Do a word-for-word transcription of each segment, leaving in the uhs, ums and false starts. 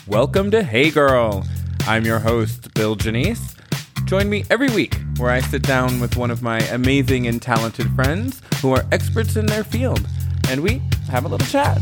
Welcome to Hey Girl. I'm your host, Bill Janice. Join me every week where I sit down with one of my amazing and talented friends who are experts in their field, and we have a little chat.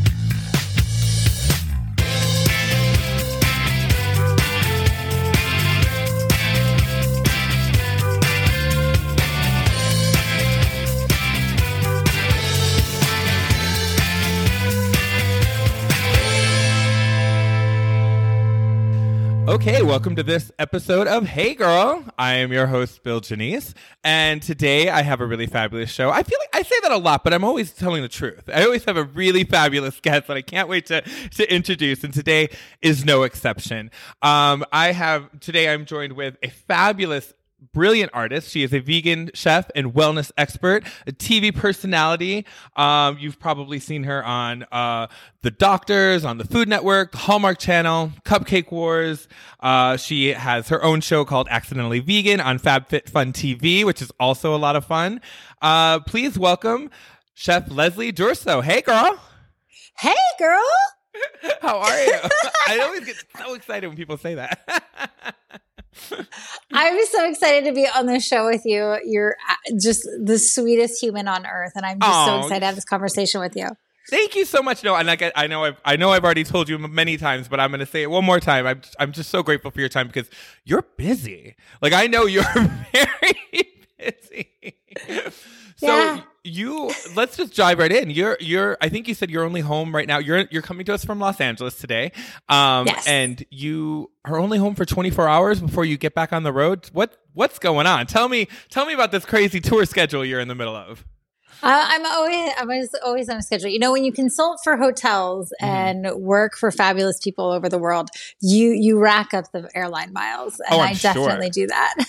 Okay, welcome to this episode of Hey Girl. I am your host, Bill Janice, and today I have a really fabulous show. I feel like I say that a lot, but I'm always telling the truth. I always have a really fabulous guest that I can't wait to, to introduce, and today is no exception. Um, I have, today I'm joined with a fabulous brilliant artist. She is a vegan chef and wellness expert, a T V personality. Um, you've probably seen her on uh, The Doctors, on the Food Network, the Hallmark Channel, Cupcake Wars. Uh, she has her own show called Accidentally Vegan on FabFitFun T V, which is also a lot of fun. Uh, please welcome Chef Leslie Durso. Hey, girl. Hey, girl. How are you? I always get so excited when people say that. I'm so excited to be on this show with you. You're just the sweetest human on earth, and I'm just oh, so excited to have this conversation with you. Thank you so much. No, and like I, I know, I've, I know, I've already told you many times, but I'm going to say it one more time. I'm, I'm just so grateful for your time because you're busy. Like I know you're very busy. So yeah. you, let's just dive right in. You're, you're. I think you said you're only home right now. You're, you're coming to us from Los Angeles today, um, yes. and you are only home for twenty-four hours before you get back on the road. What, what's going on? Tell me, tell me about this crazy tour schedule you're in the middle of. Uh, I'm always, I was always on a schedule. You know, when you consult for hotels mm-hmm. and work for fabulous people all over the world, you you rack up the airline miles, and oh, I definitely sure. do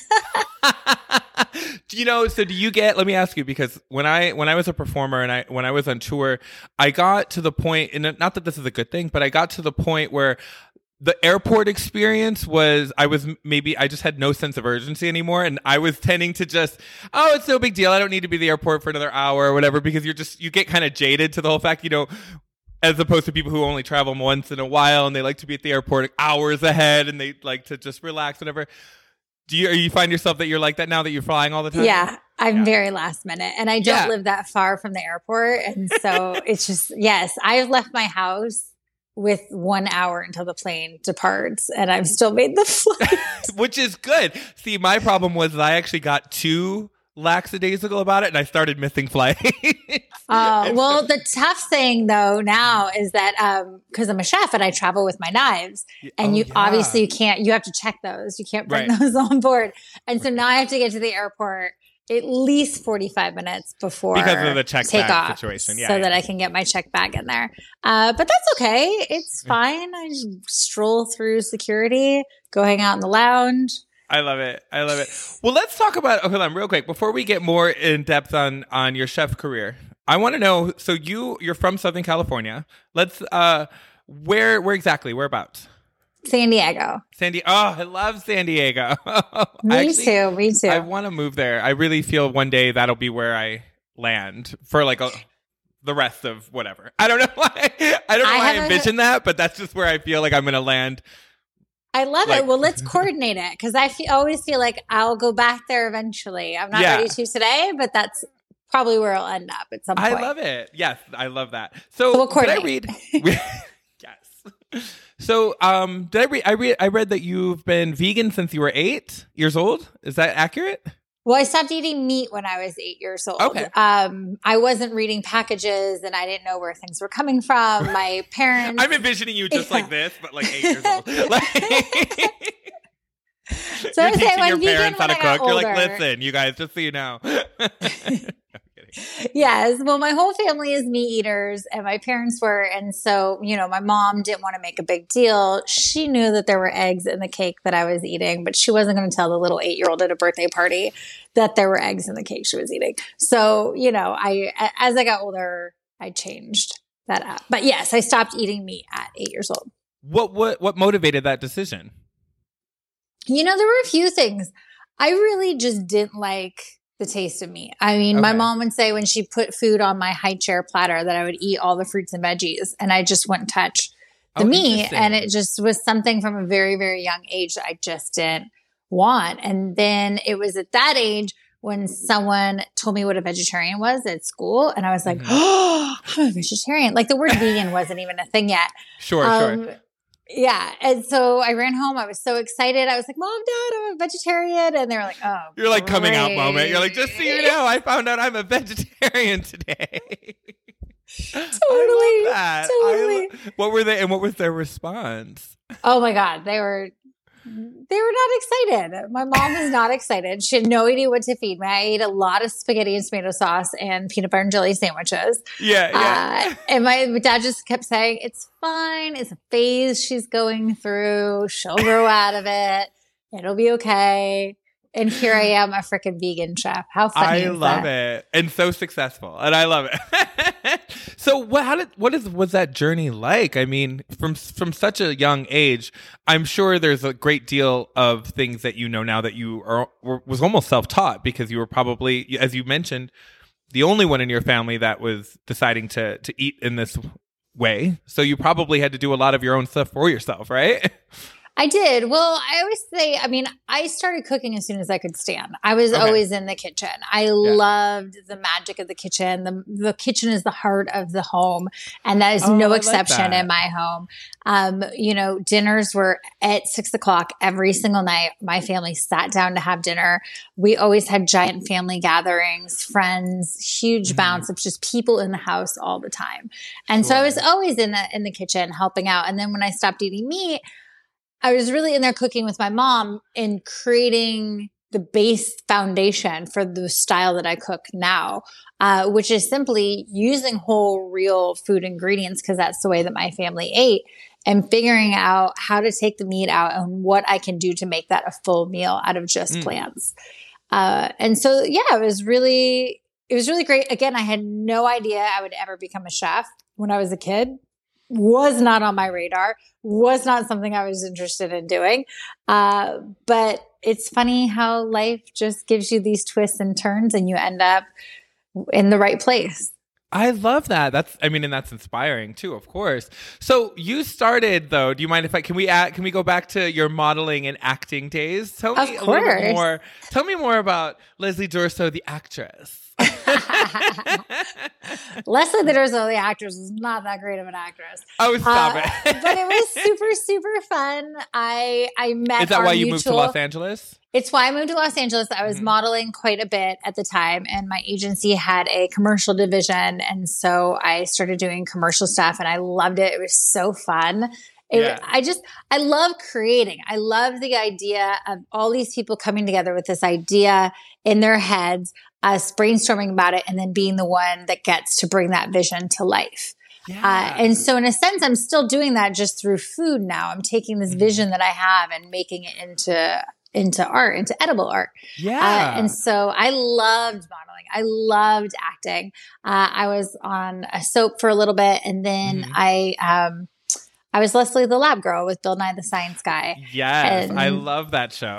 that. You know, so do you get, let me ask you, because when I when I was a performer and I when I was on tour, I got to the point, and not that this is a good thing, but I got to the point where the airport experience was, I was maybe, I just had no sense of urgency anymore. And I was tending to just, oh, it's no big deal. I don't need to be at the airport for another hour or whatever, because you're just, you get kind of jaded to the whole fact, you know, as opposed to people who only travel once in a while and they like to be at the airport hours ahead and they like to just relax, whatever. Do you, you find yourself that you're like that now that you're flying all the time? Yeah, I'm yeah. very last minute, and I don't yeah. live that far from the airport. And so it's just, yes, I've left my house with one hour until the plane departs, and I've still made the flight. Which is good. See, my problem was that I actually got too lackadaisical about it, and I started missing flights. Uh, well, the tough thing, though, now is that because um, I'm a chef and I travel with my knives, and oh, you yeah. obviously you can't, you have to check those. You can't bring right. those on board. And so now I have to get to the airport at least forty-five minutes before because of the check take bag off, situation, yeah, so yeah. that I can get my check bag in there. Uh, but that's okay; it's fine. I just stroll through security, go hang out in the lounge. I love it. I love it. Well, let's talk about. Oh, hold on, real quick, before we get more in depth on on your chef career. I want to know. So you you're from Southern California. Let's. Uh, where where exactly? Whereabouts? San Diego. San Diego. Oh, I love San Diego. me actually, too. Me too. I want to move there. I really feel one day that'll be where I land for like a, the rest of whatever. I don't know why. I don't know I why I envision a, that, but that's just where I feel like I'm going to land. I love like, it. Well, let's coordinate it because I feel, always feel like I'll go back there eventually. I'm not yeah. ready to today, but that's probably where I'll end up at some point. I love it. Yes, I love that. So, so we'll did I read? Yes. So, um, did I read? I read. I read that you've been vegan since you were eight years old. Is that accurate? Well, I stopped eating meat when I was eight years old. Okay. Um, I wasn't reading packages, and I didn't know where things were coming from. My parents. I'm envisioning you just yeah. like this, but like eight years old. Like, so you're I was teaching saying, your parents how to cook. Older, you're like, listen, you guys, just so you know. Yes. Well, my whole family is meat eaters, and my parents were. And so, you know, my mom didn't want to make a big deal. She knew that there were eggs in the cake that I was eating, but she wasn't going to tell the little eight-year-old at a birthday party that there were eggs in the cake she was eating. So, you know, I, as I got older, I changed that up. But yes, I stopped eating meat at eight years old. What, what, what motivated that decision? You know, there were a few things. I really just didn't like the taste of meat. I mean, Okay. my mom would say when she put food on my high chair platter that I would eat all the fruits and veggies, and I just wouldn't touch the Oh, meat. interesting. And it just was something from a very, very young age that I just didn't want. And then it was at that age when someone told me what a vegetarian was at school. And I was like, Mhm. oh, I'm a vegetarian. Like the word vegan wasn't even a thing yet. Sure, Um, sure. Yeah. And so I ran home. I was so excited. I was like, Mom, Dad, I'm a vegetarian. And they were like, oh, You're like coming out great. moment. You're like, just so you know, I found out I'm a vegetarian today. Totally. I love that. Totally. I lo- what were they, and what was their response? Oh my God. They were, they were not excited. My mom was not excited. She had no idea what to feed me. I ate a lot of spaghetti and tomato sauce and peanut butter and jelly sandwiches. Yeah, yeah. Uh, and my dad just kept saying, it's fine. It's a phase she's going through. She'll grow out of it. It'll be okay. And here I am, a freaking vegan chef. How funny I is love that? it, and so successful, and I love it. So, what? How did? What is? Was that journey like? I mean, from from such a young age, I'm sure there's a great deal of things that you know now that you are were, was almost self taught because you were probably, as you mentioned, the only one in your family that was deciding to to eat in this way. So you probably had to do a lot of your own stuff for yourself, right? I did. Well, I always say, I mean, I started cooking as soon as I could stand. I was Okay. always in the kitchen. I loved the magic of the kitchen. The, the kitchen is the heart of the home. And that is Oh, I no like exception that. in my home. Um, you know, dinners were at six o'clock every single night. My family sat down to have dinner. We always had giant family gatherings, friends, huge Mhm. bounce of just people in the house all the time. And so I Sure. was always in the, in the kitchen helping out. And then when I stopped eating meat, I was really in there cooking with my mom and creating the base foundation for the style that I cook now, uh, which is simply using whole, real food ingredients because that's the way that my family ate, and figuring out how to take the meat out and what I can do to make that a full meal out of just Mm. plants. Uh, and so, yeah, it was really, it was really great. Again, I had no idea I would ever become a chef when I was a kid. Was not on my radar, was not something I was interested in doing. Uh, but it's funny how life just gives you these twists and turns and you end up in the right place. I love that. That's, I mean, and that's inspiring too, of course. So you started though. Do you mind if I, can we add, can we go back to your modeling and acting days? Tell me Of a little bit course. more. Tell me more about Leslie Durso, the actress. Leslie Durso, the actress, is not that great of an actress. Oh, stop Uh, it. but it was super, super fun. I I met Is that our why you moved to mutual- Los Angeles? It's why I moved to Los Angeles. I was Mhm. modeling quite a bit at the time, and my agency had a commercial division. And so I started doing commercial stuff, and I loved it. It was so fun. It, Yeah. I just, I love creating. I love the idea of all these people coming together with this idea in their heads, us brainstorming about it, and then being the one that gets to bring that vision to life. Yeah. Uh, and so in a sense, I'm still doing that just through food now. I'm taking this Mhm. vision that I have and making it into into art, into edible art. yeah. Uh, and so I loved modeling. I loved acting. Uh, I was on a soap for a little bit, and then Mhm. I um, I was Leslie the Lab Girl with Bill Nye the Science Guy. Yes. and- I love that show.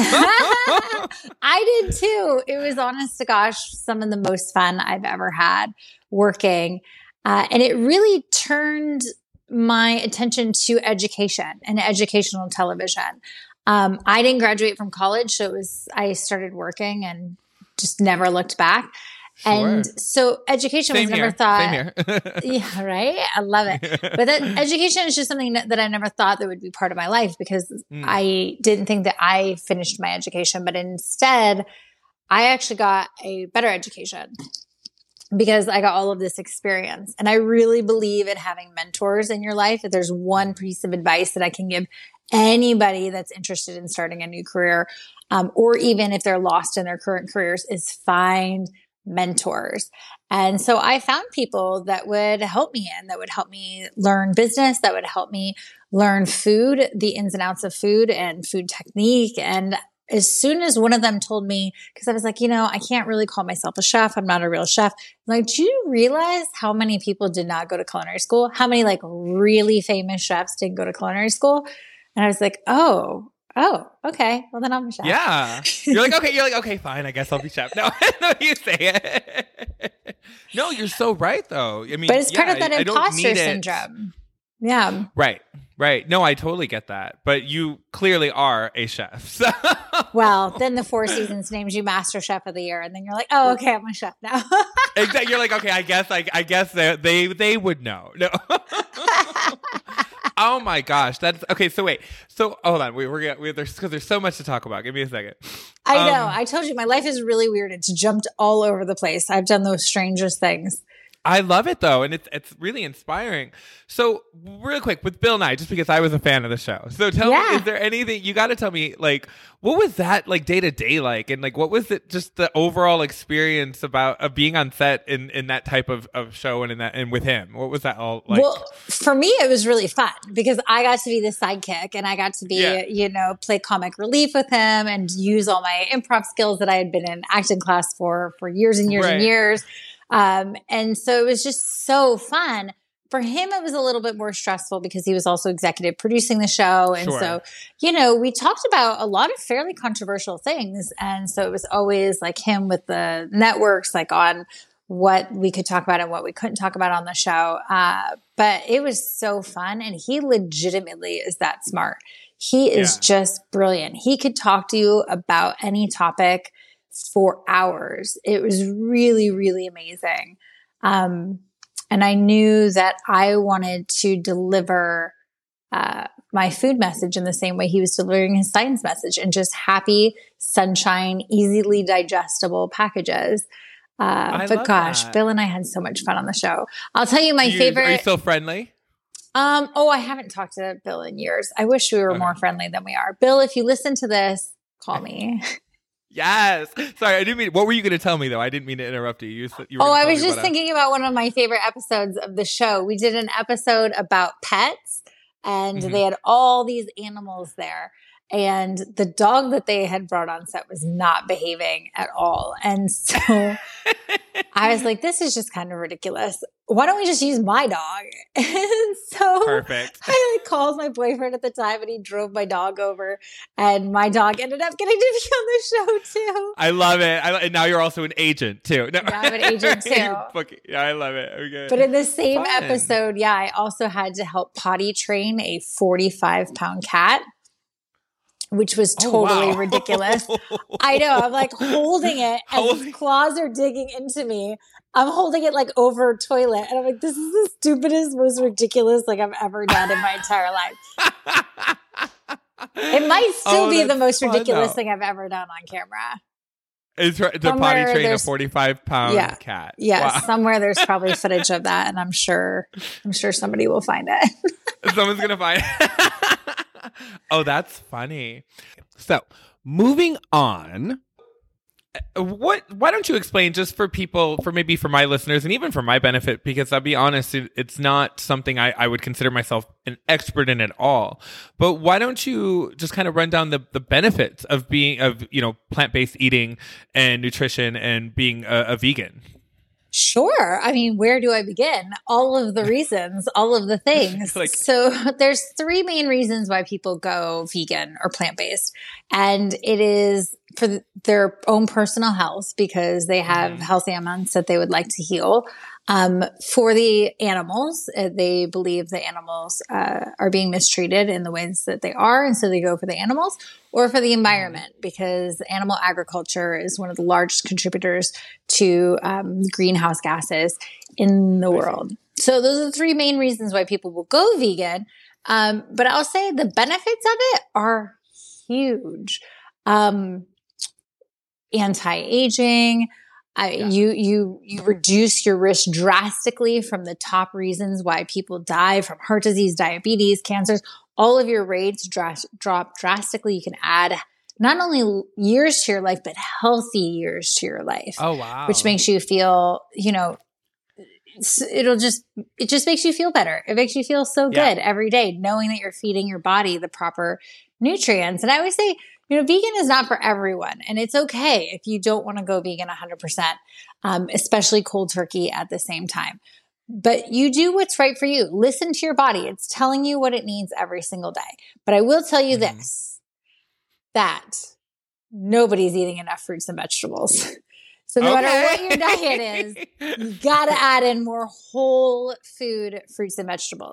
I did too. It was, honest to gosh, some of the most fun I've ever had working. Uh, and it really turned my attention to education and educational television. Um, I didn't graduate from college, so it was, I started working and just never looked back. Sure. And so education Same was never here. thought. Same here. Yeah, right. I love it. But that education is just something that, that I never thought that would be part of my life because Mm. I didn't think that I finished my education, but instead I actually got a better education because I got all of this experience. And I really believe in having mentors in your life. If there's one piece of advice that I can give anybody that's interested in starting a new career, um, or even if they're lost in their current careers, is find mentors. And so I found people that would help me in, that would help me learn business, that would help me learn food, the ins and outs of food and food technique. And as soon as one of them told me, because I was like, you know, I can't really call myself a chef. I'm not a real chef. I'm like, do you realize how many people did not go to culinary school? How many like really famous chefs didn't go to culinary school? And I was like, oh, oh, okay. Well, then I'm a chef. Yeah. You're like, okay, you're like, okay, fine. I guess I'll be chef. No, no, you say it. No, you're so right though. I mean, But it's part yeah, of that I- I don't imposter need it. syndrome. Yeah. Right. Right. No, I totally get that. But you clearly are a chef. So. Well, then the Four Seasons names you Master Chef of the Year, and then you're like, oh, okay, I'm a chef now. Exactly. You're like, okay, I guess, I, I guess they, they they would know. No. Oh my gosh, that's okay. So wait, so hold on, we, we're gonna we, there's because there's so much to talk about. Give me a second. I know. Um, I told you my life is really weird. It's jumped all over the place. I've done those strangest things. I love it though, and it's it's really inspiring. So, real quick with Bill Nye, just because I was a fan of the show. So, tell Yeah. me, is there anything you got to tell me? Like, what was that like day to day like, and like, what was it? Just the overall experience about of being on set in, in that type of, of show and in that and with him. What was that all like? Well, for me, it was really fun because I got to be the sidekick and I got to be, Yeah. you know, play comic relief with him and use all my improv skills that I had been in acting class for for years and years Right. and years. Um, and so it was just so fun. For him, it was a little bit more stressful because he was also executive producing the show. And Sure. so, you know, we talked about a lot of fairly controversial things. And so it was always like him with the networks, like on what we could talk about and what we couldn't talk about on the show. Uh, but it was so fun. And he legitimately is that smart. He is Yeah. just brilliant. He could talk to you about any topic for hours. It was really, really amazing. Um, and I knew that I wanted to deliver uh, my food message in the same way he was delivering his science message, and just happy, sunshine, easily digestible packages. Uh, I but love gosh, that. Bill and I had so much fun on the show. I'll tell you my You- favorite. Are you still friendly? Um, oh, I haven't talked to Bill in years. I wish we were Okay. more friendly than we are. Bill, if you listen to this, call me. Yes. Sorry, I didn't mean. What were you going to tell me though? I didn't mean to interrupt you. You, said- you were Oh, gonna I tell was me just about a- thinking about one of my favorite episodes of the show. We did an episode about pets, and Mhm. they had all these animals there. And the dog that they had brought on set was not behaving at all. And so I was like, this is just kind of ridiculous. Why don't we just use my dog? And so Perfect. I like called my boyfriend at the time, and he drove my dog over, and my dog ended up getting to be on the show too. I love it. I, and now you're also an agent too. No. Yeah, I'm an agent, too. You're fucking- yeah, I love it. Okay. But in the same Fun. episode, yeah, I also had to help potty train a forty-five pound cat, which was Oh, totally wow. ridiculous. I know. I'm like holding it as Holding- his claws are digging into me. I'm holding it like over a toilet. And I'm like, this is the stupidest, most ridiculous thing I've ever done in my entire life. It might still Oh, be the that's most fun, ridiculous though. thing I've ever done on camera. It's the potty Somewhere train a there's- forty-five pound Yeah. cat. Yeah, Wow. somewhere there's probably footage of that, and I'm sure I'm sure somebody will find it. Someone's gonna find. Oh, that's funny. So, moving on. uh, What? Why don't you explain, just for people, for maybe for my listeners, and even for my benefit, because I'll be honest, it, it's not something I, I would consider myself an expert in at all. But why don't you just kind of run down the, the benefits of being of you know plant based eating and nutrition and being a, a vegan? Sure. I mean, where do I begin? All of the reasons, all of the things. Like- so there's three main reasons why people go vegan or plant-based. And it is for th- their own personal health, because they have Mhm. health ailments that they would like to heal. Um, for the animals, uh, they believe the animals uh, are being mistreated in the ways that they are. And so they go for the animals. Or for the environment, because animal agriculture is one of the largest contributors to um, greenhouse gases in the world. So those are the three main reasons why people will go vegan. Um, but I'll say the benefits of it are huge. Um, anti-aging. I, Yeah. you you you reduce your risk drastically from the top reasons why people die from heart disease, diabetes, cancers. All of your rates dras- drop drastically. You can add not only years to your life, but healthy years to your life, Oh wow! which makes you feel, you know, it's- it'll just, it just makes you feel better. It makes you feel so Yeah. good every day, knowing that you're feeding your body the proper nutrients. And I always say, you know, vegan is not for everyone. And it's okay if you don't want to go vegan one hundred percent, um, especially cold turkey at the same time. But you do what's right for you. Listen to your body. It's telling you what it needs every single day. But I will tell you Mhm. this, that nobody's eating enough fruits and vegetables. So no matter what your diet is, you got to add in more whole food fruits and vegetables.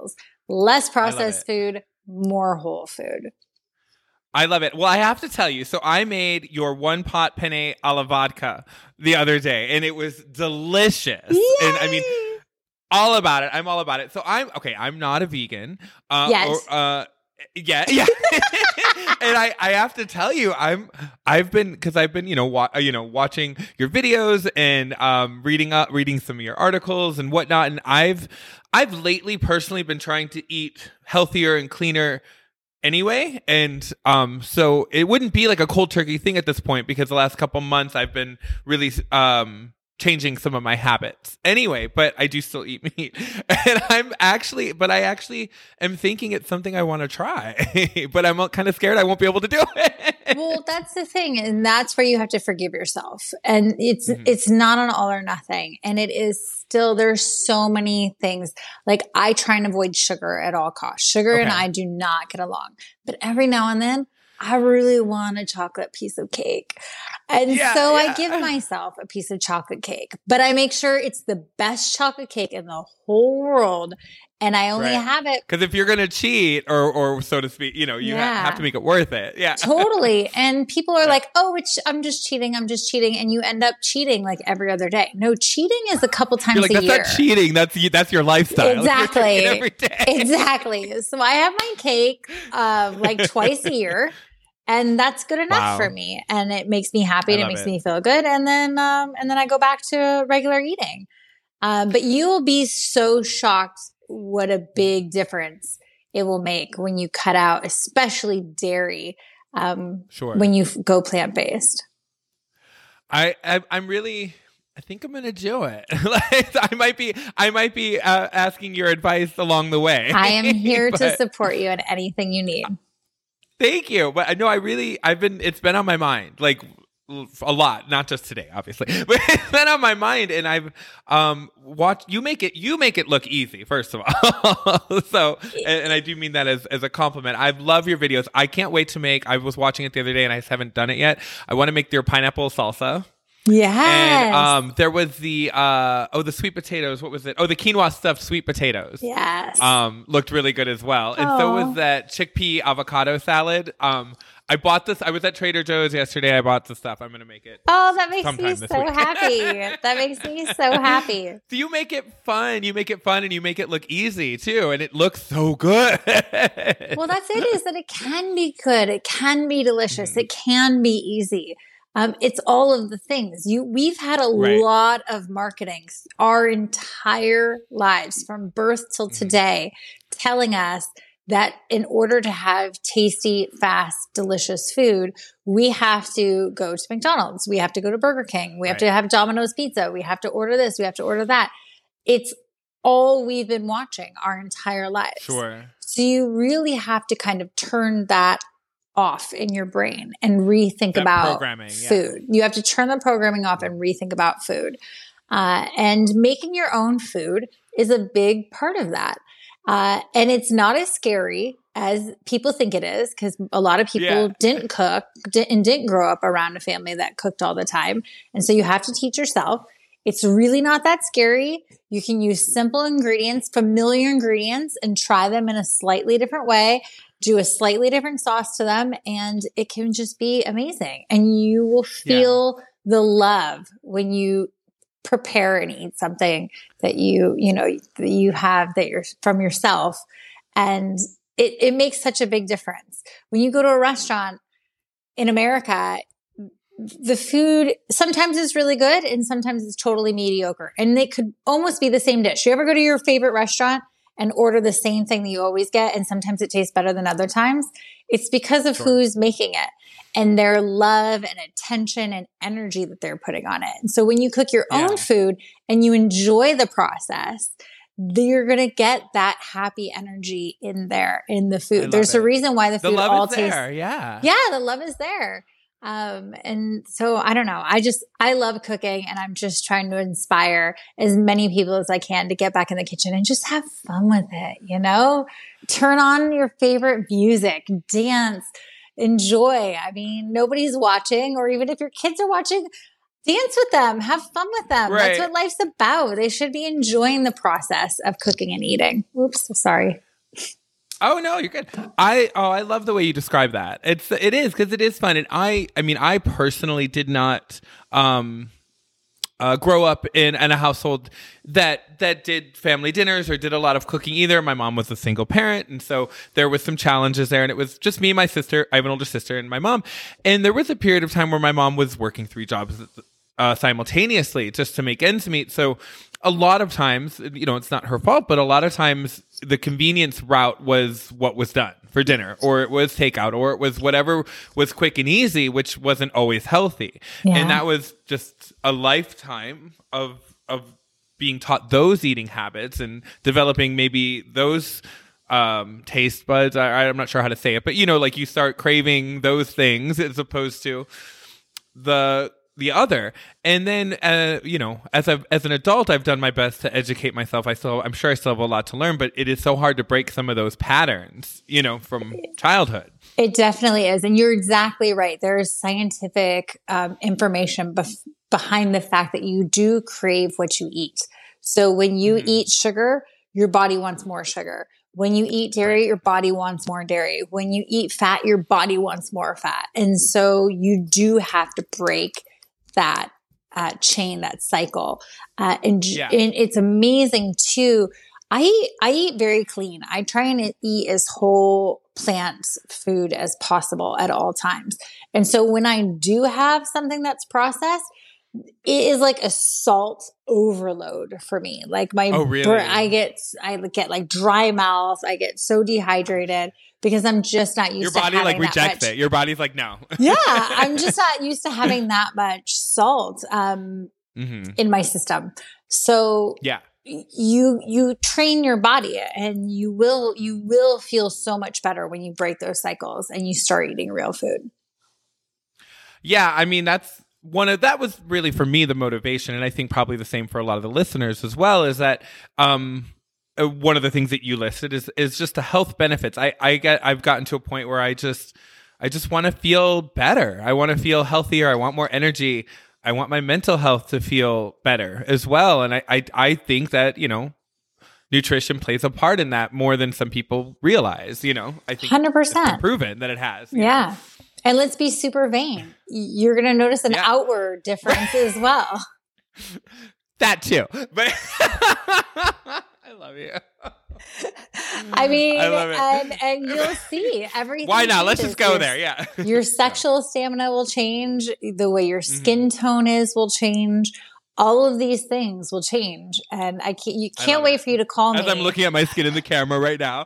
less processed food, more whole food. I love it. Well, I have to tell you, so I made your one pot penne alla vodka the other day, and it was delicious. Yay! And I mean, all about it. I'm all about it. So I'm, okay, I'm not a vegan. Uh, yes. Or, uh, yeah, yeah. And I, I have to tell you, I'm, I've been, cause I've been, you know, wa- you know, watching your videos and, um, reading up, reading some of your articles and whatnot. And I've, I've lately personally been trying to eat healthier and cleaner anyway. And, um, so it wouldn't be like a cold turkey thing at this point because the last couple months I've been really, um, changing some of my habits anyway, but I do still eat meat. And I'm actually, but I actually am thinking it's something I want to try, but I'm kind of scared I won't be able to do it. Well, that's the thing. And that's where you have to forgive yourself. And it's, Mm-hmm. it's not an all or nothing. And it is still, there's so many things. Like I try and avoid sugar at all costs. Sugar Okay. and I do not get along, but every now and then I really want a chocolate piece of cake. And Yeah, so yeah. I give myself a piece of chocolate cake, but I make sure it's the best chocolate cake in the whole world. And I only Right. have it. Because if you're going to cheat or, or so to speak, you know, you ha- Yeah. have to make it worth it. Yeah. Totally. And people are Yeah. like, oh, it's, I'm just cheating. I'm just cheating. And you end up cheating like every other day. No, cheating is a couple times You're like, a that's year. not cheating. That's you- that's your lifestyle. Exactly. You're doing it every day. Exactly. So I have my cake uh, like twice a year. And that's good enough Wow. for me. And it makes me happy I and it love makes it. me feel good. And then, um, and then I go back to regular eating. Um, but you will be so shocked what a big difference it will make when you cut out, especially dairy, um, Sure. when you f- go plant-based. I, I I'm really. I think I'm gonna do it. Like, I might be. I might be uh, asking your advice along the way. I am here to But- support you in anything you need. Thank you. But I know I really, I've been, it's been on my mind, like a lot, not just today, obviously, but it's been on my mind. And I've, um, watched, you make it, you make it look easy, first of all. So, and, and I do mean that as, as a compliment. I love your videos. I can't wait to make, I was watching it the other day and I just haven't done it yet. I want to make their pineapple salsa. Yes. And um, there was the uh, oh the sweet potatoes. What was it? Oh, the quinoa stuffed sweet potatoes. yes. Um, looked really good as well. And so Aw. was that chickpea avocado salad. Um, I bought this. I was at Trader Joe's yesterday. I bought the stuff. I'm gonna make it. oh, that makes sometime me this so week. happy. That makes me so happy. So you make it fun. You make it fun, and you make it look easy too. And it looks so good. Well, that's it, is that it can be good. It can be delicious. Mm-hmm. It can be easy. Um, it's all of the things. You, we've had a Right. lot of marketing our entire lives from birth till Mm-hmm. today, telling us that in order to have tasty, fast, delicious food, we have to go to McDonald's. We have to go to Burger King. We have Right. to have Domino's Pizza. We have to order this. We have to order that. It's all we've been watching our entire lives. Sure. So you really have to kind of turn that off in your brain and rethink That about programming, yeah. food. You have to turn the programming off and rethink about food. Uh, and making your own food is a big part of that. Uh, and it's not as scary as people think it is, because a lot of people Yeah. didn't cook di- and didn't grow up around a family that cooked all the time. And so you have to teach yourself. It's really not that scary. You can use simple ingredients, familiar ingredients, and try them in a slightly different way, do a slightly different sauce to them, and it can just be amazing. And you will feel the love when you prepare and eat something that you, you know, that you have that you're from yourself. And it, it makes such a big difference. When you go to a restaurant in America, the food sometimes is really good and sometimes it's totally mediocre. And they could almost be the same dish. You ever go to your favorite restaurant and order the same thing that you always get, and sometimes it tastes better than other times? It's because of Sure. who's making it and their love and attention and energy that they're putting on it. And so when you cook your Yeah. own food and you enjoy the process, you're going to get that happy energy in there, in the I food. love There's a it. reason why the The food love all is tastes there. Yeah. yeah, the love is there. Um, and so I don't know. I just, I love cooking, and I'm just trying to inspire as many people as I can to get back in the kitchen and just have fun with it. You know, turn on your favorite music, dance, enjoy. I mean, nobody's watching, or even if your kids are watching, dance with them, have fun with them. Right. That's what life's about. They should be enjoying the process of cooking and eating. Oops, sorry. Oh no, you're good. I oh I love the way you describe that. It's it is because it is fun, and I I mean I personally did not um uh, grow up in, in a household that that did family dinners or did a lot of cooking either. My mom was a single parent, and so there was some challenges there, and it was just me and my sister. I have an older sister and my mom, and there was a period of time where my mom was working three jobs uh, simultaneously just to make ends meet. So a lot of times, you know, it's not her fault, but a lot of times the convenience route was what was done for dinner, or it was takeout, or it was whatever was quick and easy, which wasn't always healthy. Yeah. And that was just a lifetime of of being taught those eating habits and developing maybe those um, taste buds. I, I'm not sure how to say it, but you know, like you start craving those things as opposed to the the other. And then, uh, you know, as a as an adult, I've done my best to educate myself. I still, I'm sure I still have a lot to learn, but it is so hard to break some of those patterns, you know, from childhood. It definitely is. And you're exactly right. There's scientific um, information bef- behind the fact that you do crave what you eat. So when you mm-hmm. eat sugar, your body wants more sugar. When you eat dairy, your body wants more dairy. When you eat fat, your body wants more fat. And so you do have to break that uh, chain, that cycle. Uh, and, yeah. and it's amazing too. I eat, I eat very clean. I try and eat as whole plant food as possible at all times. And so when I do have something that's processed, it is like a salt overload for me. Like my, oh, really? I get, I get like dry mouth. I get so dehydrated because I'm just not used Your to body having like rejects much. it. Your body's like, no. Yeah. I'm just not used to having that much salt, um, mm-hmm. in my system. So yeah, you, you train your body and you will, you will feel so much better when you break those cycles and you start eating real food. Yeah. I mean, that's, One of that was really for me the motivation, and I think probably the same for a lot of the listeners as well. Is that um, uh, one of the things that you listed is is just the health benefits. I I get I've gotten to a point where I just I just want to feel better. I want to feel healthier. I want more energy. I want my mental health to feel better as well. And I I, I think that you know nutrition plays a part in that more than some people realize. You know, I think one hundred percent it's been proven that it has. Yeah. Know? And let's be super vain. You're going to notice an yeah. outward difference as well. That too. But I love you. I mean, I love it. and, and you'll see everything. Why not? Changes. Let's just go your, there. Yeah. Your sexual stamina will change. The way your skin mm-hmm. tone is will change. All of these things will change. And I can't, you can't wait it. for you to call As me. As I'm looking at my skin in the camera right now.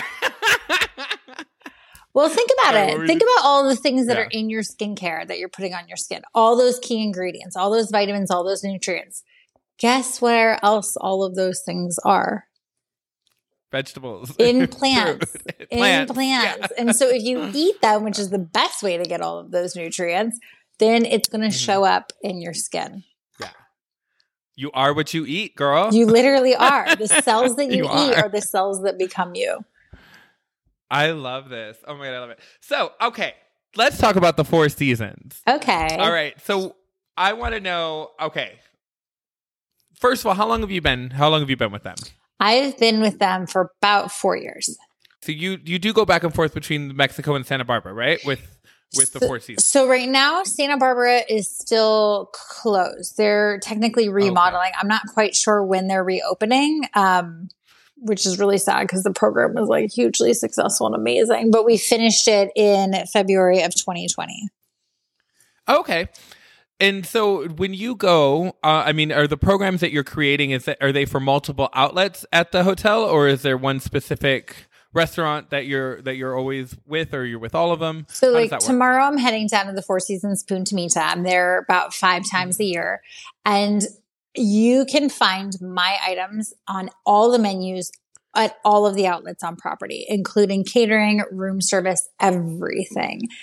Well, think about Sorry, it. Think about all the things that yeah. are in your skincare that you're putting on your skin. All those key ingredients, all those vitamins, all those nutrients. Guess where else all of those things are? Vegetables. In plants. in plants. plants. Yeah. And so if you eat them, which is the best way to get all of those nutrients, then it's going to mm-hmm. show up in your skin. Yeah. You are what you eat, girl. You literally are. The cells that you, you eat are. are the cells that become you. I love this. Oh my God, I love it. So, okay, let's talk about the Four Seasons. Okay. All right. So I want to know, okay, first of all, how long have you been, how long have you been with them? I've been with them for about four years. So you, you do go back and forth between Mexico and Santa Barbara, right? With, with the so, Four Seasons. So right now, Santa Barbara is still closed. They're technically remodeling. Okay. I'm not quite sure when they're reopening. Um, which is really sad because the program was like hugely successful and amazing. But we finished it in February of twenty twenty. Okay. And so when you go, uh, I mean, are the programs that you're creating, is that, are they for multiple outlets at the hotel, or is there one specific restaurant that you're that you're always with, or you're with all of them? So How like tomorrow I'm heading down to the Four Seasons Punta Mita. I'm there about five times mm-hmm. a year. And you can find my items on all the menus at all of the outlets on property, including catering, room service, everything.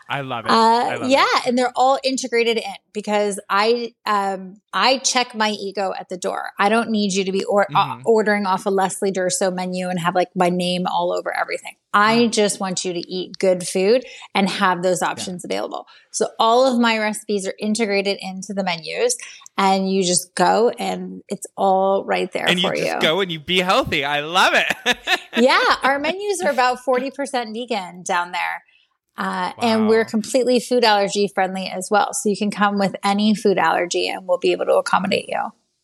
I love it. Uh, I love yeah, it. and they're all integrated in because I um, I check my ego at the door. I don't need you to be or- Mhm. uh, ordering off a Leslie Durso menu and have like my name all over everything. I just want you to eat good food and have those options available. So all of my recipes are integrated into the menus, and you just go and it's all right there And for you you. just go and you be healthy. I love it. Yeah, our menus are about forty percent vegan down there. Uh, And Wow. we're completely food allergy friendly as well. So you can come with any food allergy and we'll be able to accommodate you.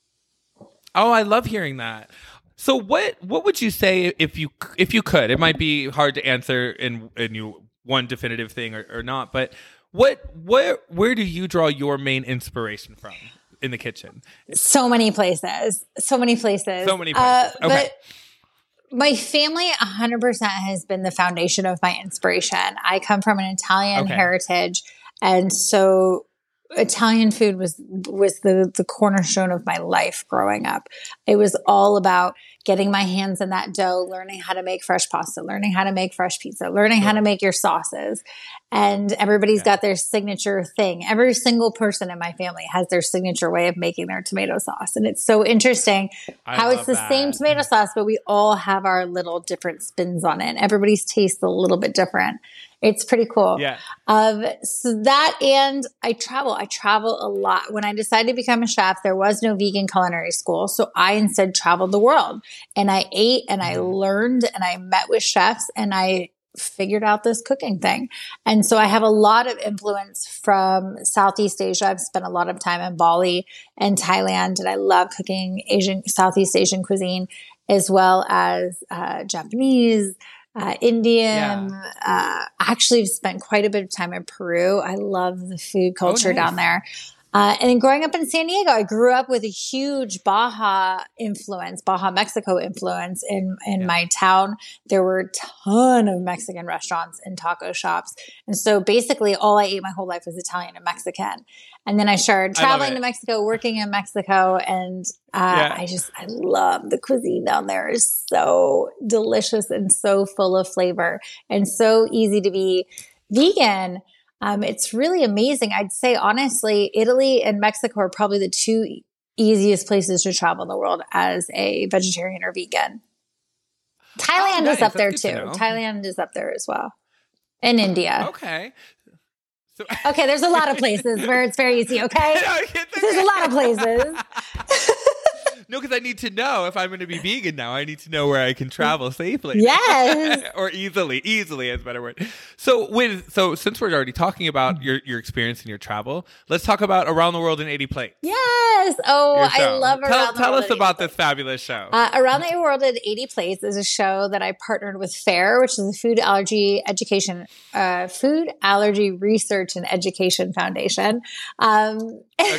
Oh, I love hearing that. So what what would you say if you if you could? It might be hard to answer in in you one definitive thing or, or not, but what where where do you draw your main inspiration from in the kitchen? So many places. So many places. So many Uh, places. Okay. But my family one hundred percent has been the foundation of my inspiration. I come from an Italian Okay. heritage. And so Italian food was was the the cornerstone of my life growing up. It was all about getting my hands in that dough, learning how to make fresh pasta, learning how to make fresh pizza, learning how to make your sauces. And everybody's got their signature thing. Every single person in my family has their signature way of making their tomato sauce. And it's so interesting I how it's love the that. same tomato sauce, but we all have our little different spins on it. Everybody's taste a little bit different. It's pretty cool. Yeah. Um, so that, and I travel. I travel a lot. When I decided to become a chef, there was no vegan culinary school. So I instead traveled the world and I ate and I learned and I met with chefs and I figured out this cooking thing. And so I have a lot of influence from Southeast Asia. I've spent a lot of time in Bali and Thailand, and I love cooking Asian, Southeast Asian cuisine, as well as uh, Japanese, uh, Indian. Yeah. Uh, actually, I've spent quite a bit of time in Peru. I love the food culture nice. down there. Uh, and then growing up in San Diego, I grew up with a huge Baja influence, Baja Mexico influence in, in my town. There were a ton of Mexican restaurants and taco shops. And so basically all I ate my whole life was Italian and Mexican. And then I started I love traveling it. to Mexico, working in Mexico. And uh, Yeah. I just, I love the cuisine down there. It's so delicious and so full of flavor and so easy to be vegan. Um, it's really amazing. I'd say, honestly, Italy and Mexico are probably the two easiest places to travel in the world as a vegetarian or vegan. Thailand Oh, nice. is up That's there good to too. know. Thailand is up there as well. And India. Okay. So Okay, there's a lot of places where it's very easy, okay? There's a lot of places. No, because I need to know if I'm going to be vegan now. I need to know where I can travel safely. Yes. Or easily. Easily is a better word. So with so since we're already talking about your, your experience and your travel, let's talk about Around the World in eighty Plates. Yes. Oh, Your I show. love Around Tell, the tell World us in about eighty this fabulous show. Uh, Around the World in eighty Plates is a show that I partnered with FAIR, which is the Food Allergy Education, uh, Food Allergy Research and Education Foundation. Um,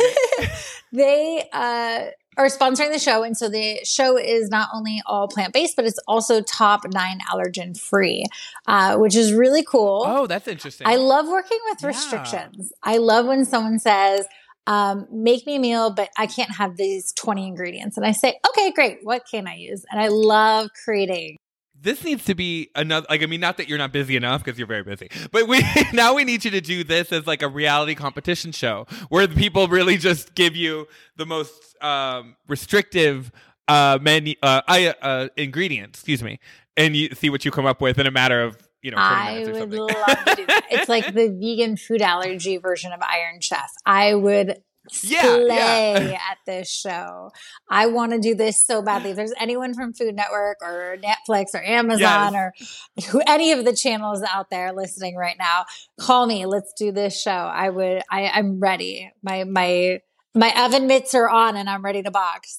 they uh, are sponsoring the show. And so the show is not only all plant-based, but it's also top nine allergen free, uh, which is really cool. Oh, that's interesting. I love working with Yeah. restrictions. I love when someone says, um, make me a meal, but I can't have these twenty ingredients. And I say, okay, great. What can I use? And I love creating. This needs to be another, like, I mean, not that you're not busy enough because you're very busy, but we now we need you to do this as like a reality competition show where the people really just give you the most um, restrictive uh, menu, uh, I, uh, ingredients, excuse me, and you see what you come up with in a matter of, you know, twenty I minutes or would something. love to do that. It's like the vegan food allergy version of Iron Chef. I would Yeah, slay yeah. at this show. I want to do this so badly. If there's anyone from Food Network or Netflix or Amazon or who, any of the channels out there listening right now, call me. Let's do this show. I would. I, I'm ready. My my my oven mitts are on, and I'm ready to box.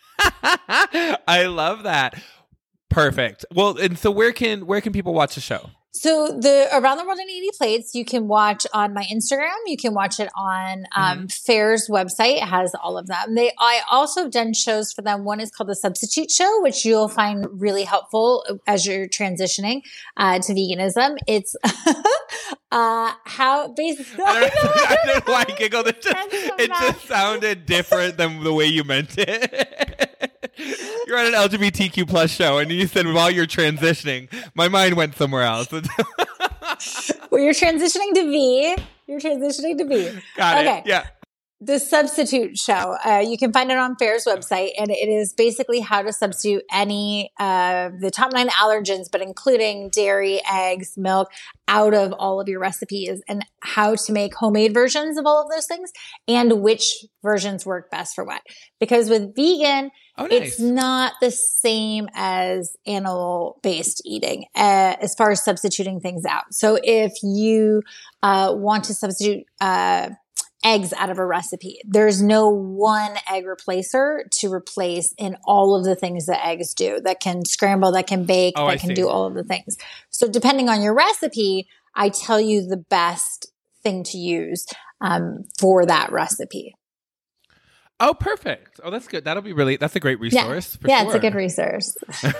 I love that. Perfect. Well, and so where can where can people watch the show? So the Around the World in eighty Plates, you can watch on my Instagram. You can watch it on um, Mm-hmm. FAIR's website. It has all of them. They, I also have done shows for them. One is called The Substitute Show, which you'll find really helpful as you're transitioning uh, to veganism. It's uh, how basically. I don't, I don't know why I giggled. It just, I'm so it mad. just sounded different than the way you meant it. You're on an L G B T Q plus show, and you said while you're transitioning, my mind went somewhere else. Well, Well, you're transitioning to V. You're transitioning to V. Got okay. it. Yeah. The Substitute Show. Uh, you can find it on FAIR's website, and it is basically how to substitute any uh, the top nine allergens, but including dairy, eggs, milk, out of all of your recipes, and how to make homemade versions of all of those things, and which versions work best for what. Because with vegan, Oh, nice. it's not the same as animal-based eating uh, as far as substituting things out. So if you uh, want to substitute uh, eggs out of a recipe, there's no one egg replacer to replace in all of the things that eggs do, that can scramble, that can bake, Oh, that I can see. do all of the things. So depending on your recipe, I tell you the best thing to use um, for that recipe. Oh, perfect. Oh, that's good. That'll be really, that's a great resource. Yeah, For yeah, sure. it's a good resource.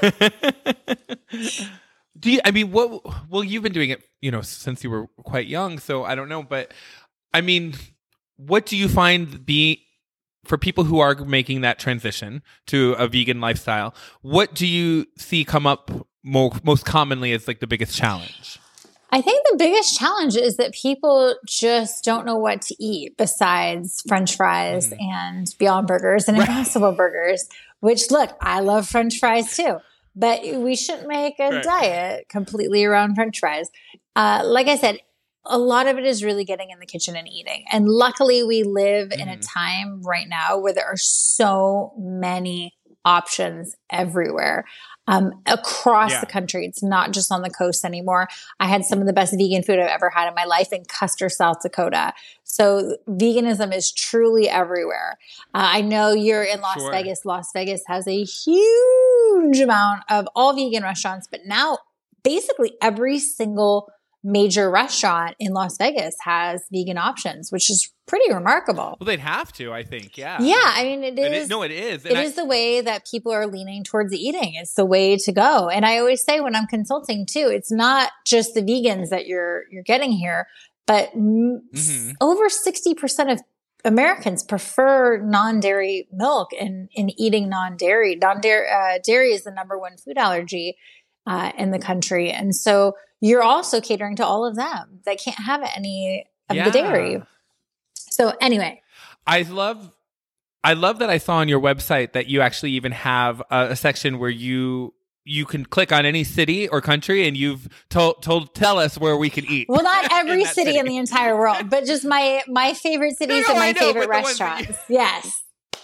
Do you, I mean, what, well, you've been doing it, you know, since you were quite young. So I don't know, but I mean, what do you find be for people who are making that transition to a vegan lifestyle? What do you see come up mo- most commonly as like the biggest challenge? I think the biggest challenge is that people just don't know what to eat besides French fries mm-hmm. and Beyond Burgers and Impossible Burgers, which, look, I love French fries too, but we shouldn't make a right. diet completely around French fries. Uh, like I said, a lot of it is really getting in the kitchen and eating. And luckily, we live mm-hmm. in a time right now where there are so many options everywhere. Um, across yeah. the country. It's not just on the coast anymore. I had some of the best vegan food I've ever had in my life in Custer, South Dakota. So veganism is truly everywhere. Uh, I know you're in Las sure. Vegas. Las Vegas has a huge amount of all vegan restaurants, but now basically every single major restaurant in Las Vegas has vegan options, which is pretty remarkable. Well, they'd have to, I think. Yeah. Yeah. I mean, it is. It, no, it is. And it I, is the way that people are leaning towards eating. It's the way to go. And I always say when I'm consulting too, it's not just the vegans that you're, you're getting here, but mm-hmm. over sixty percent of Americans prefer non-dairy milk and, and eating non-dairy. Non-dairy uh, dairy is the number one food allergy uh, in the country. And so you're also catering to all of them that can't have any of yeah. the dairy. So anyway. I love I love that I saw on your website that you actually even have a, a section where you you can click on any city or country and you've told told tell us where we can eat. Well, not every in city, city in the entire world, but just my my favorite cities no, no, and my I know, favorite but the ones that restaurants. you- Yes.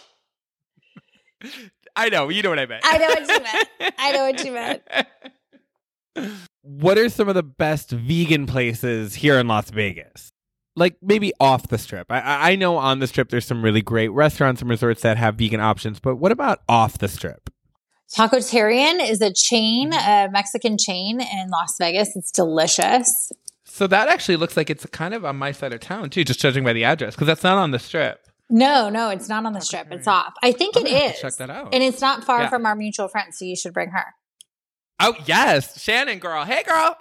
I know, you know what I meant. I know what you meant. I know what you meant. What are some of the best vegan places here in Las Vegas? Like maybe off the strip. I, I know on the strip there's some really great restaurants and resorts that have vegan options, but what about off the strip? Tacotarian is a chain, a Mexican chain in Las Vegas. It's delicious. So that actually looks like it's kind of on my side of town too, just judging by the address, because that's not on the strip. No, no, it's not on the strip. It's off. I think I'm it gonna have to is. check that out. And it's not far Yeah. from our mutual friend, so you should bring her. Oh, yes. Shannon, girl. Hey, girl.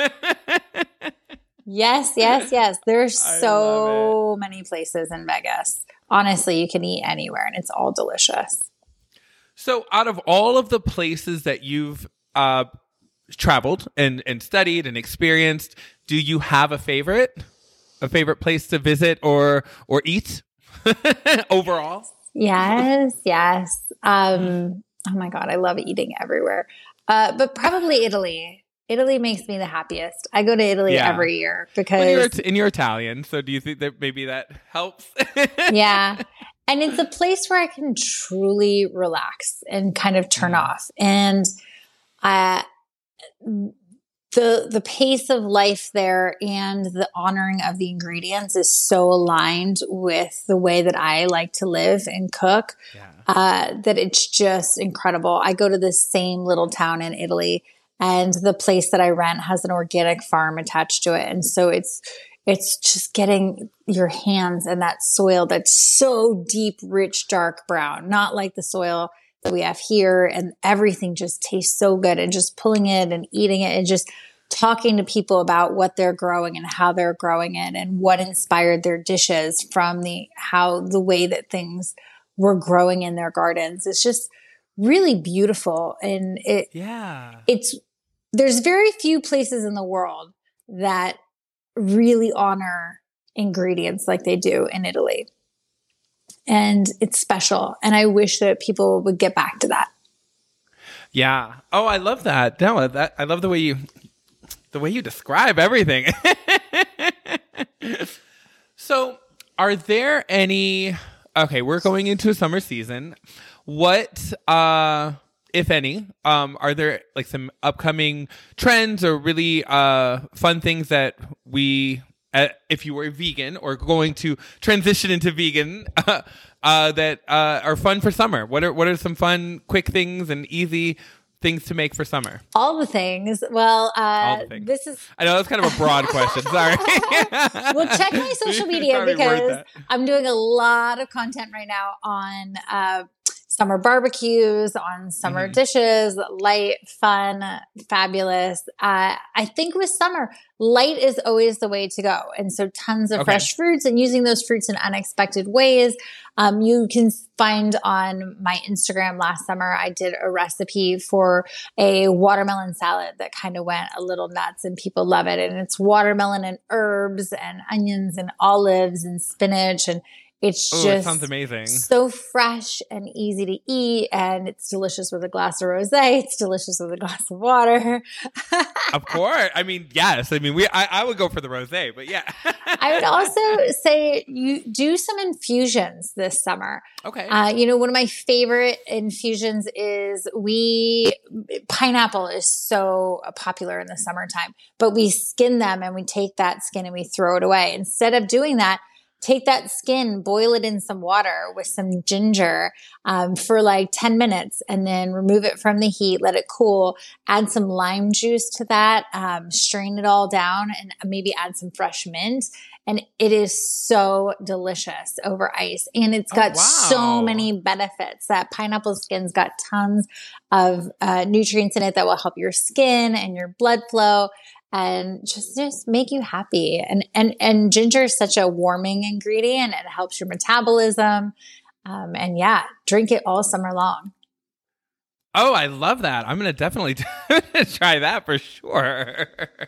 Yes, yes, yes. There's I so many places in Vegas. Honestly, you can eat anywhere and it's all delicious. So out of all of the places that you've uh, traveled and, and studied and experienced, do you have a favorite? A favorite place to visit or or eat overall? Yes, yes. Um, oh my God, I love eating everywhere. Uh, but probably Italy. Italy makes me the happiest. I go to Italy Yeah. every year because Well, you're, and you're Italian, so do you think that maybe that helps? yeah. And it's a place where I can truly relax and kind of turn Mm. off. And uh, the the pace of life there and the honoring of the ingredients is so aligned with the way that I like to live and cook Yeah. uh, that it's just incredible. I go to this same little town in Italy, and the place that I rent has an organic farm attached to it. And so it's it's just getting your hands in that soil that's so deep, rich, dark brown, not like the soil that we have here. And everything just tastes so good, and just pulling it and eating it and just talking to people about what they're growing and how they're growing it and what inspired their dishes from the, how the way that things were growing in their gardens. It's just really beautiful. And it, Yeah. it's, there's very few places in the world that really honor ingredients like they do in Italy. And it's special. And I wish that people would get back to that. Yeah. Oh, I love that. No, that I love the way you the way you describe everything. So, are there any okay, we're going into a summer season. What uh if any, um, are there like some upcoming trends or really uh fun things that we uh, if you were vegan or going to transition into vegan uh, uh that uh are fun for summer? What are what are some fun quick things and easy things to make for summer? All the things. Well, uh, All the things. This is. I know that's kind of a broad question. Sorry. Well, check my social media because I'm doing a lot of content right now on uh, summer barbecues, on summer mm-hmm. dishes, light, fun, fabulous. Uh, I think with summer, light is always the way to go. And so tons of okay. fresh fruits and using those fruits in unexpected ways. Um, you can find on my Instagram last summer, I did a recipe for a watermelon salad that kind of went a little nuts and people love it. And it's watermelon and herbs and onions and olives and spinach. And it's Ooh, just it sounds amazing. So fresh and easy to eat. And it's delicious with a glass of rosé. It's delicious with a glass of water. Of course. I mean, yes. I mean, we. I, I would go for the rosé, but yeah. I would also say you do some infusions this summer. Okay. Uh, you know, one of my favorite infusions is we, pineapple is so popular in the summertime, but we skin them and we take that skin and we throw it away. Instead of doing that, take that skin, boil it in some water with some ginger um, for like ten minutes and then remove it from the heat, let it cool, add some lime juice to that, um, strain it all down and maybe add some fresh mint. And it is so delicious over ice. And it's got oh, wow. so many benefits. That pineapple skin's got tons of uh, nutrients in it that will help your skin and your blood flow. And just, just make you happy. And, and, and ginger is such a warming ingredient. It helps your metabolism. Um, and yeah, drink it all summer long. Oh, I love that. I'm going to definitely try that for sure.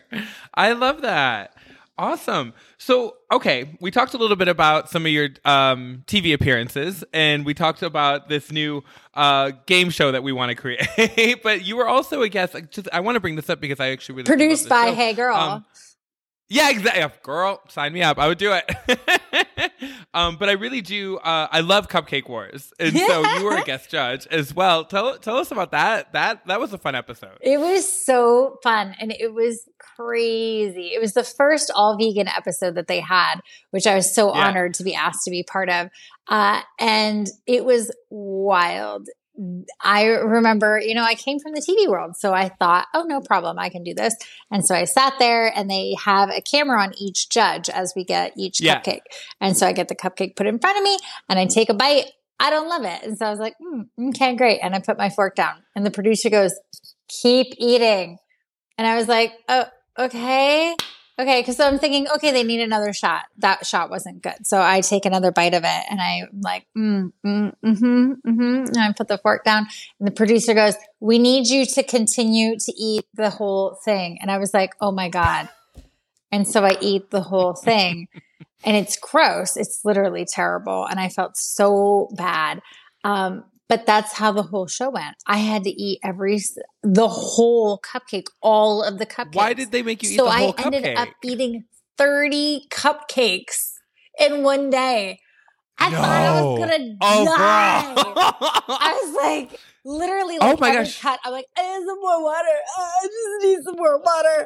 I love that. Awesome. So, okay, we talked a little bit about some of your um, T V appearances, and we talked about this new uh, game show that we want to create. But you were also a guest. Just, I want to bring this up because I actually really produced by show. Hey Girl. Um, yeah, exactly. Girl, sign me up. I would do it. um, but I really do. Uh, I love Cupcake Wars, and so you were a guest judge as well. Tell tell us about that. That that was a fun episode. It was so fun, and it was crazy. It was the first all vegan episode that they had, which I was so yeah. honored to be asked to be part of. Uh, and it was wild. I remember, you know, I came from the T V world, so I thought, oh, no problem, I can do this. And so I sat there and they have a camera on each judge as we get each yeah. cupcake. And so I get the cupcake put in front of me and I take a bite. I don't love it. And so I was like, mm, okay, great. And I put my fork down and the producer goes, keep eating. And I was like, oh, okay. Okay. Cause so I'm thinking, okay, they need another shot. That shot wasn't good. So I take another bite of it and I'm like, mm, mm, mm-hmm, mm-hmm. And I put the fork down and the producer goes, we need you to continue to eat the whole thing. And I was like, oh my God. And so I eat the whole thing and it's gross. It's literally terrible. And I felt so bad. Um, But that's how the whole show went. I had to eat every, the whole cupcake, all of the cupcakes. Why did they make you eat so the whole I cupcake? So I ended up eating thirty cupcakes in one day. I no. thought I was going to oh, die. Bro. I was like, literally like oh my every gosh. cut, I'm like, I need some more water. I just need some more water.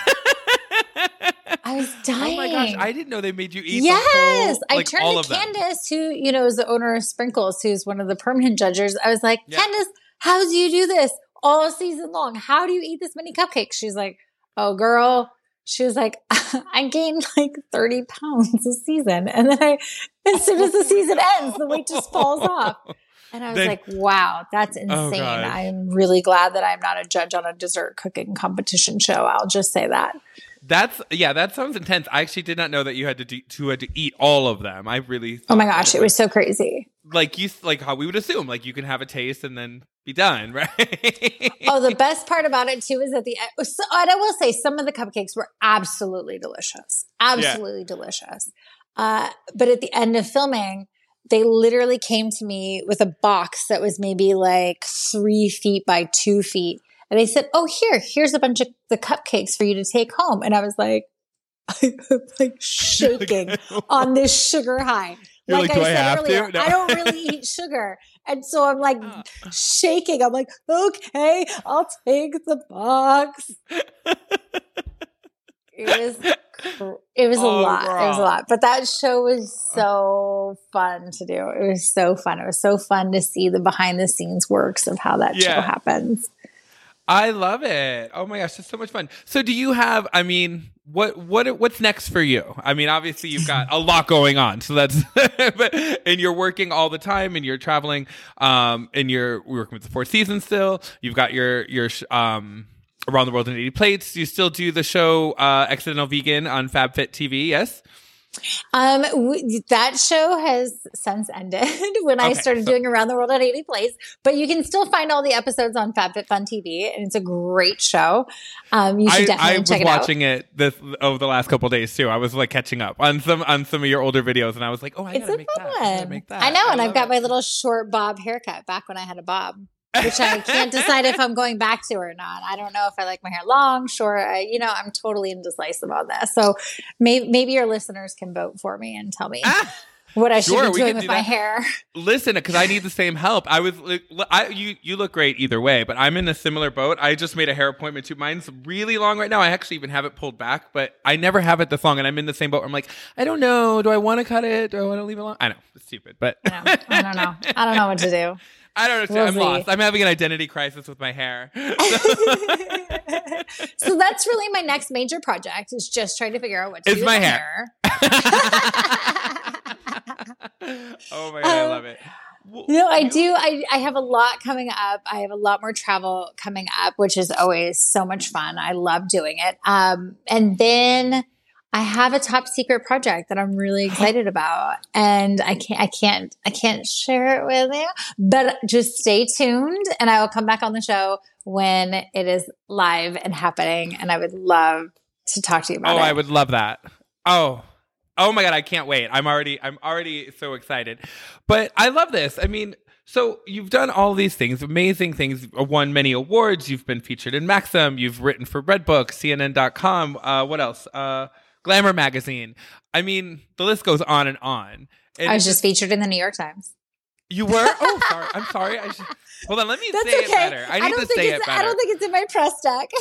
I was dying. Oh my gosh, I didn't know they made you eat yes, the whole, like, I turned all to of Candace, who, you know, is the owner of Sprinkles, who's one of the permanent judges. I was like, yeah. Candace, how do you do this all season long? How do you eat this many cupcakes? She's like, oh, girl. She was like, I gained like thirty pounds a season. And then I, as soon as the season ends, the weight just falls off. And I was then, like, wow, that's insane. Oh I'm really glad that I'm not a judge on a dessert cooking competition show. I'll just say that. That's yeah, that sounds intense. I actually did not know that you had to do, to had to eat all of them. I really Oh my gosh, it was so crazy. Like you like how we would assume, like you can have a taste and then be done, right? Oh, the best part about it too is at the end. So, and I will say, some of the cupcakes were absolutely delicious, absolutely yeah. delicious. Uh, but at the end of filming, they literally came to me with a box that was maybe like three feet by two feet. And they said, oh, here, here's a bunch of the cupcakes for you to take home. And I was like, I'm like shaking on this sugar high. You're like, like I I said earlier, no. I don't really eat sugar. And so I'm like shaking. I'm like, okay, I'll take the box. It was, it was oh, a lot. girl. It was a lot. But that show was so fun to do. It was so fun. It was so fun to see the behind the scenes works of how that yeah. show happens. I love it. Oh my gosh, it's so much fun. So do you have, I mean, what what what's next for you? I mean, obviously you've got a lot going on. So that's but and you're working all the time and you're traveling um and you're working with the Four Seasons still. You've got your your um Around the World in eighty Plates. You still do the show uh Accidental Vegan on FabFit T V, yes? Um, w- that show has since ended when I okay, started so- doing Around the World at eighty Plates, but you can still find all the episodes on FabFitFun T V, and it's a great show. Um, you should I, definitely I check was it out. watching it this over the last couple of days too. I was like catching up on some on some of your older videos, and I was like, oh, I It's gotta a make fun that. I gotta one. make that. I know, I and I've love got it. my little short bob haircut back when I had a bob, which I can't decide if I'm going back to or not. I don't know if I like my hair long, short. I, you know, I'm totally indecisive on this. So maybe, maybe your listeners can vote for me and tell me Ah, what I should sure, be we doing can with do my that. hair. Listen, because I need the same help. I was, like, I you you look great either way, but I'm in a similar boat. I just made a hair appointment too. Mine's really long right now. I actually even have it pulled back, but I never have it this long, and I'm in the same boat. I'm like, I don't know. Do I want to cut it? Do I want to leave it long? I know it's stupid, but I, know. I don't know. I don't know what to do. I don't know. We'll I'm see. lost. I'm having an identity crisis with my hair. So that's really my next major project is just trying to figure out what to It's do my with hair. Oh my god, I Um, love it. You know, I do. I, I have a lot coming up. I have a lot more travel coming up, which is always so much fun. I love doing it. Um, and then I have a top secret project that I'm really excited about, and I can't, I can't, I can't share it with you. But just stay tuned, and I will come back on the show when it is live and happening. And I would love to talk to you about Oh, it. I would love that. Oh. Oh my god, I can't wait. I'm already I'm already so excited. But I love this. I mean, so you've done all these things, amazing things, won many awards, you've been featured in Maxim, you've written for Redbook, C N N dot com, uh what else? Uh Glamour magazine. I mean, the list goes on and on. And I was just featured in the New York Times. You were? Oh, sorry. I'm sorry. I should, hold on, let me That's say okay. it better. I need don't to think say it's, it better. I don't think it's in my press deck.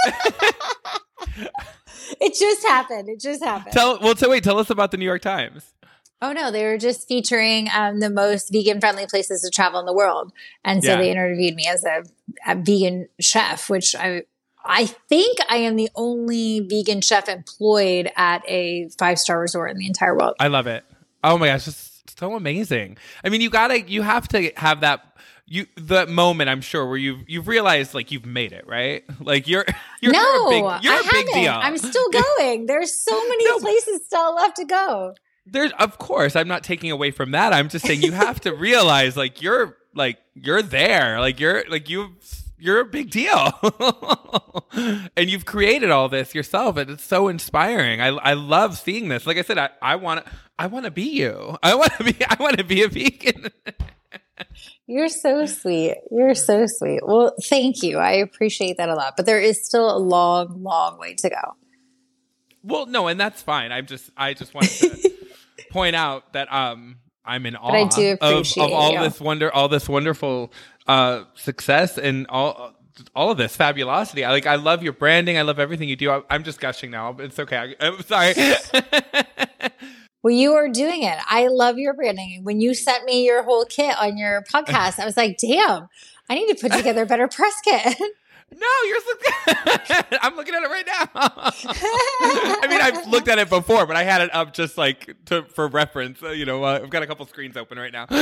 It just happened. It just happened. Tell well, so wait, tell us about the New York Times. Oh no, they were just featuring um, the most vegan-friendly places to travel in the world, and so Yeah. they interviewed me as a, a vegan chef, which I I think I am the only vegan chef employed at a five-star resort in the entire world. I love it. Oh my gosh, it's so amazing. I mean, you gotta, you have to have that, you the moment I'm sure where you've you've realized like you've made it, right? Like you're you're, no, you're a big, you're I a big haven't. deal. I'm still going. There's so many No. places still left to go. There's, of course, I'm not taking away from that. I'm just saying you have to realize like you're like you're there, like you're like you you're a big deal, and you've created all this yourself, and it's so inspiring. I I love seeing this. Like I said, I I want to I want to be you. I want to be I want to be a vegan. You're so sweet. You're so sweet. Well, thank you. I appreciate that a lot. But there is still a long, long way to go. Well, no, and that's fine. I'm just I just wanted to point out that um I'm in awe I do of, appreciate of all you. this wonder, all this wonderful uh, success, and all all of this fabulosity. I like. I love your branding. I love everything you do. I, I'm just gushing now. But it's okay. I, I'm sorry. Well, you are doing it. I love your branding. When you sent me your whole kit on your podcast, I was like, damn, I need to put together a better press kit. No, you're so I'm looking at it right now. I mean, I've looked at it before, but I had it up just like to, for reference. Uh, you know, uh, I've got a couple screens open right now.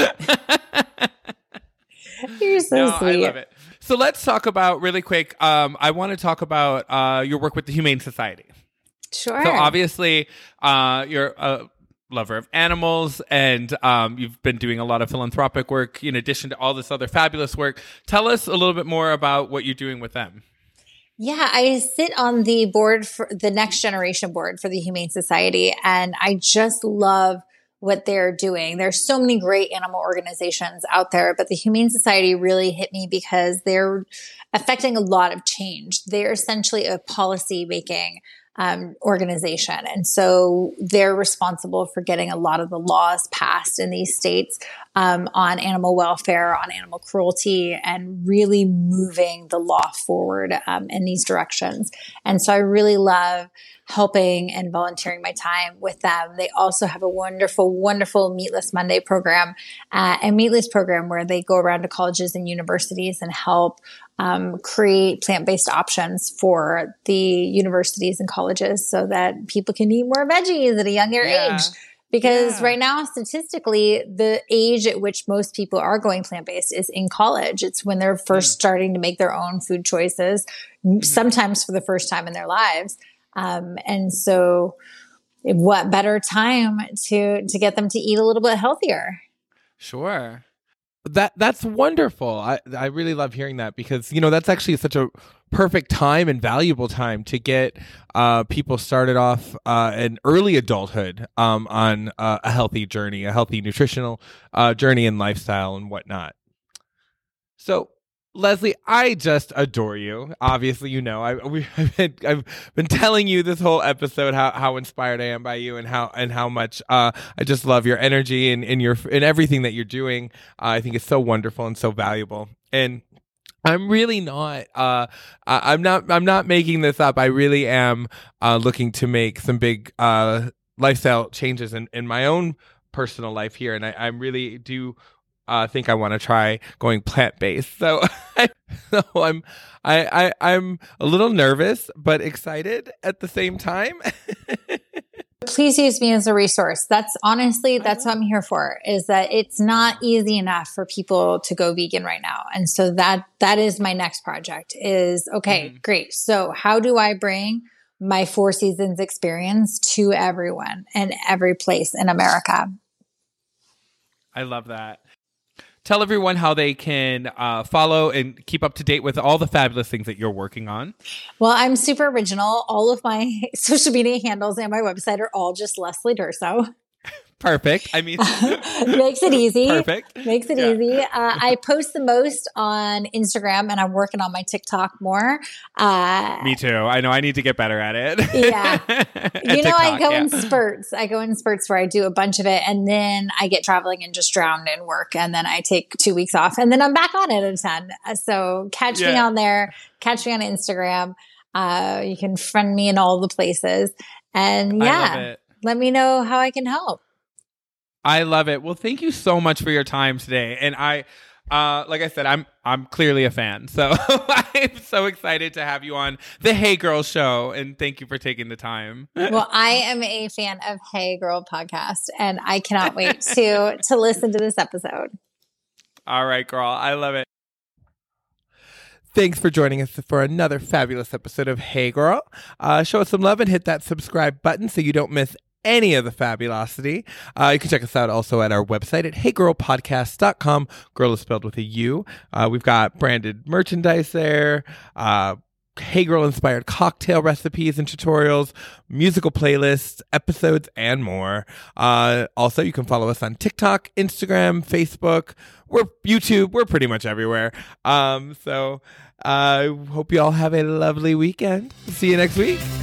You're so No, sweet. I love it. So let's talk about really quick. Um, I want to talk about uh, your work with the Humane Society. Sure. So obviously, uh, you're a lover of animals, and um, you've been doing a lot of philanthropic work in addition to all this other fabulous work. Tell us a little bit more about what you're doing with them. Yeah, I sit on the board for the Next Generation board for the Humane Society, and I just love what they're doing. There's so many great animal organizations out there, but the Humane Society really hit me because they're affecting a lot of change. They're essentially a policy making um, organization. And so they're responsible for getting a lot of the laws passed in these states um, on animal welfare, on animal cruelty, and really moving the law forward um, in these directions. And so I really love helping and volunteering my time with them. They also have a wonderful, wonderful Meatless Monday program, uh, a meatless program where they go around to colleges and universities and help um, create plant-based options for the universities and colleges so that people can eat more veggies at a younger Yeah. age. Because Yeah. right now, statistically, the age at which most people are going plant-based is in college. It's when they're first Mm. starting to make their own food choices, Mm-hmm. sometimes for the first time in their lives. Um, and so what better time to, to get them to eat a little bit healthier? Sure. That that's wonderful. I I really love hearing that because, you know, that's actually such a perfect time and valuable time to get uh, people started off uh, in early adulthood um, on uh, a healthy journey, a healthy nutritional uh, journey and lifestyle and whatnot. So, Leslie, I just adore you. Obviously, you know, I, we, I've, been, I've been telling you this whole episode how, how inspired I am by you and how and how much uh, I just love your energy and, and your and everything that you're doing. Uh, I think it's so wonderful and so valuable. And I'm really not. Uh, I- I'm not. I'm not making this up. I really am uh, looking to make some big uh, lifestyle changes in, in my own personal life here, and I, I really do. I uh, think I want to try going plant based. So, so I'm, I, I, I'm a little nervous but excited at the same time. Please use me as a resource. That's honestly, that's what I'm here for, is that it's not easy enough for people to go vegan right now. And so that, that is my next project is, okay, Mhm. great. So how do I bring my Four Seasons experience to everyone and every place in America? I love that. Tell everyone how they can uh, follow and keep up to date with all the fabulous things that you're working on. Well, I'm super original. All of my social media handles and my website are all just Leslie Durso. Perfect. I mean, Makes it easy. Perfect. Makes it Yeah. easy. Uh, I post the most on Instagram and I'm working on my TikTok more. Uh, Me too. I know I need to get better at it. Yeah. At you know, I TikTok, go yeah. in spurts. I go in spurts where I do a bunch of it and then I get traveling and just drown in work. And then I take two weeks off and then I'm back on it a ton. Uh, So catch me Yeah. on there. Catch me on Instagram. Uh, you can friend me in all the places. And I yeah, love it. let me know how I can help. I love it. Well, thank you so much for your time today. And I, uh, like I said, I'm I'm clearly a fan. So I'm so excited to have you on the Hey Girl Show. And thank you for taking the time. Well, I am a fan of Hey Girl podcast and I cannot wait to to listen to this episode. All right, girl. I love it. Thanks for joining us for another fabulous episode of Hey Girl. Uh, show us some love and hit that subscribe button so you don't miss any of the fabulosity. Uh, you can check us out also at our website at hey girl podcast dot com. Girl is spelled with a U. Uh, we've got branded merchandise there, uh, Hey Girl inspired cocktail recipes and tutorials, musical playlists, episodes, and more. Uh, also, you can follow us on TikTok, Instagram, Facebook, we're YouTube. We're pretty much everywhere. Um, so I uh, hope you all have a lovely weekend. See you next week.